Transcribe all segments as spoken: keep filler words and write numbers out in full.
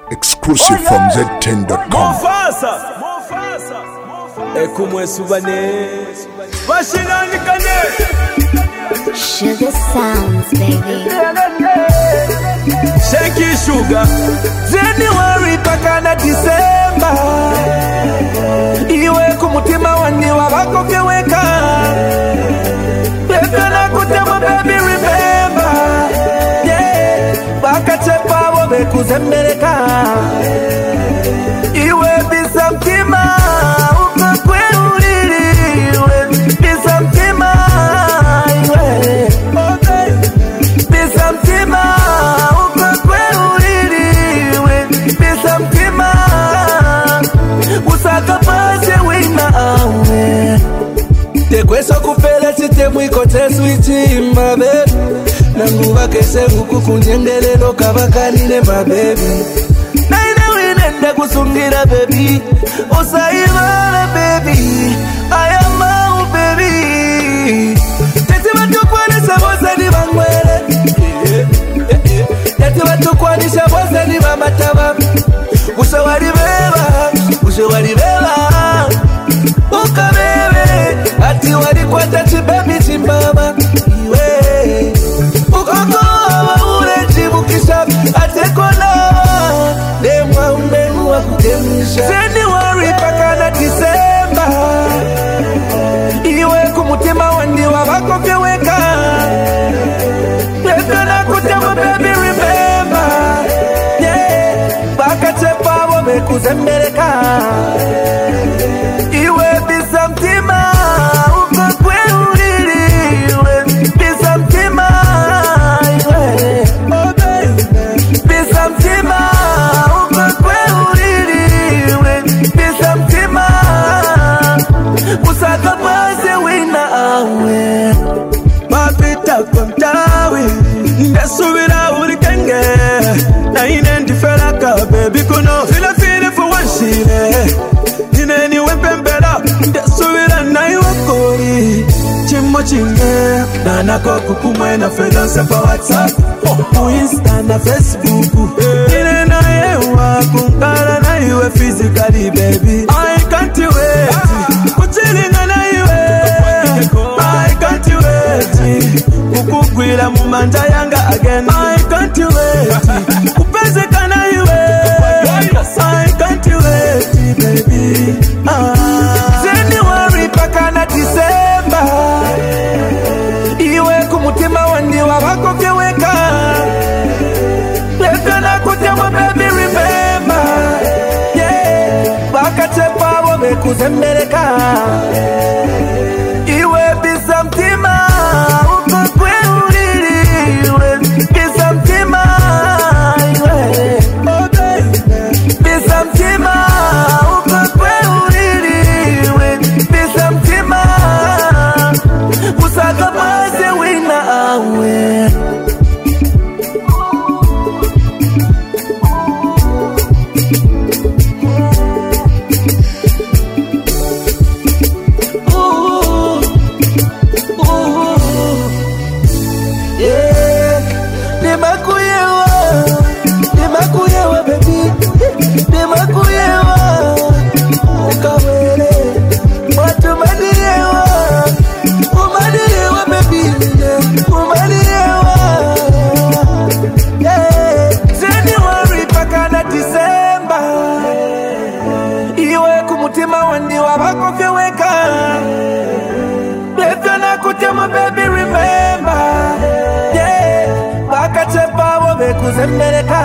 Exclusive from Z ten dot com. Mufasa, Mufasa, Ekumwe subane, Washingani kane. Sugar sounds, baby. Shaky sugar. January paka na December. Iwe kumutima wani wabako vyeweka. Pepe na kutema baby remember. Yeah, baka chepa wobe kuzembeleka. Iwe bisa mtima uko kwe uliliwe. Bisa mtima iwe bisa mtima uko kwe uliliwe. Bisa mtima usaka pase wina awe. Tekweso kupele chite mwiko tesu ichimba baby. Nanguwa kese huku kunyendelelo kabakanile ma baby. Naina winende kusungira baby. Osaibala baby. I am my baby. Tete watu kwanisha bosa ni bangwele. Tete watu kwanisha bosa ni mamataba. Usawari beba, usawari beba. Uka bebe, ati wali kwa tachi baby chimbaba. Iwe ukoko wa ule jibukisha. Ate kona demwa umenu wa kutemisha. January paka na December. Iwe kumutima wandi wabako vyeweka. Pepe na kutema baby remember. Yeah, baka chepa wobe kuzembeleka. Iwe bisa mtima uko kwe uliliwe. Bisa mtima iwe oh baby. Bisa mtima uko kwe uliliwe. Bisa mtima usaka pase wina awe. Mapita kwa mtawi ndasubira uri kenge. Na ine ndiferaka baby kuno fila fila for one shile. Nine ni wempembera ndasubira na iwa kori. Chimo chinge na nako kukumwe na freelance pa WhatsApp. Ku Insta na Facebook. Nine na yewa kunkara na iwe physically baby. I can't wait kuchilinga na iwe. I can't wait kukugwira mu manja yanga again. I can't wait kupezeka na iwe. I can't wait baby. Ah. January paka na December. Iwe kumutima wandi wabako vyeweka. Pepe na kutema baby remember. Yeah, baka chepa wobe kuzembeleka. Iwe bisa mtima uko kwe uliliwe. Bisa mtima iwe oh baby. Bisa mtima uko kwe uliliwe. Bisa mtima usaka pase wina awe. Ooh, ooh, yeah. Nimakuyewa, nimakuyewa baby. Nimakuyewa, ukawele. Watu maniyewa, umaniyewa baby. Umaniyewa, yeah. January paka na December. Iwe kumutima wandi wabako vyeweka. Pepe na kutema baby remember. Yeah, baka chepa wobe kuzembeleka.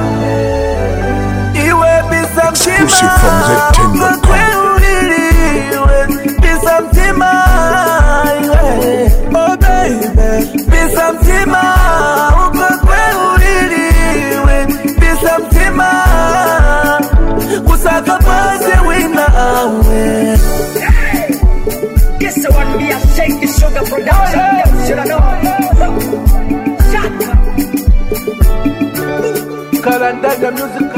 Iwe bisa Exclusive from Z ten mtima dot uko kwe uliliwe. Bisa mtima iwe oh baby. Bisa mtima uko kwe uliliwe. Bisa mtima usaka pase wina awe. This the one me and take the sugar production. Them should I know. Shut up. Kalanda music